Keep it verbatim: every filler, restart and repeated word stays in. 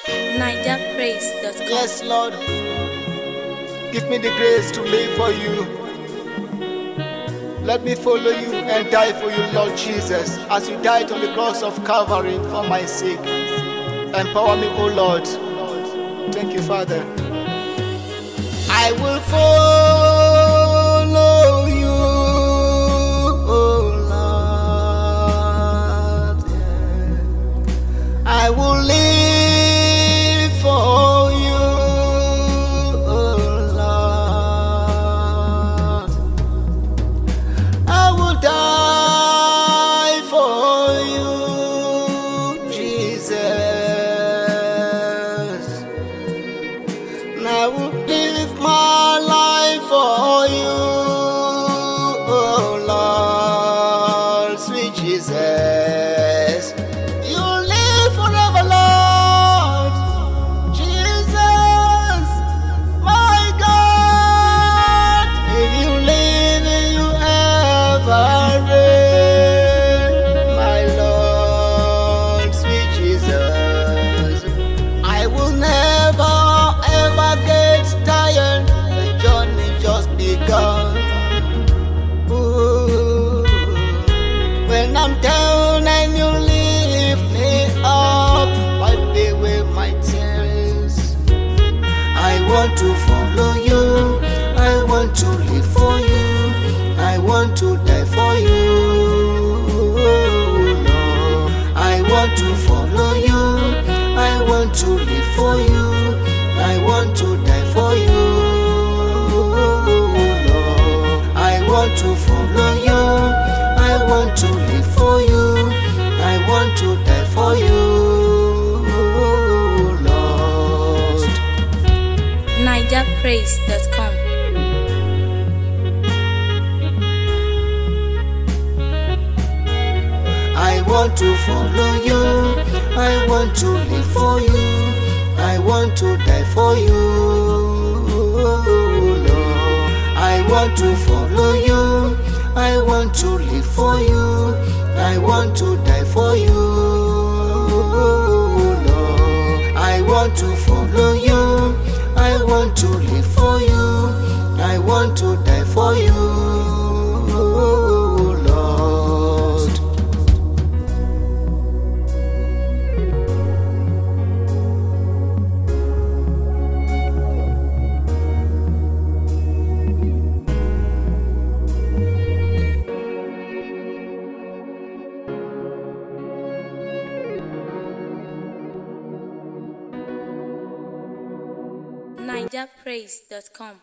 niger praise dot com. Yes, Lord. Give me the grace to live for you. Let me follow you and die for you, Lord Jesus, as you died on the cross of Calvary for my sake. Empower me, O Lord. Thank you, Father. I will follow you, O Lord. I will live for you, O Lord. I will die for you, Jesus. And I will live my life for you, oh Lord, sweet Jesus. You live forever, Lord, Jesus, my God. If you live and you ever reign, my Lord, sweet Jesus. I will never ever get tired. The journey just begun. Ooh. When I'm down and you lift me up, wipe away my tears. I want to follow you. I want to live for you. I want to die for you, Lord. I want to follow you. I want to live for you. I want to die for you, Lord. I want to follow you. I want to live for you. I want to die for you, Lord. niger praise dot com. I want to follow you. I want to live for you. I want to die for you, Lord. I want to follow you. I want to live for you. I want to die for you, Lord. I want to follow you. I want to live for you. I want to die for you, Lord. niger praise dot com.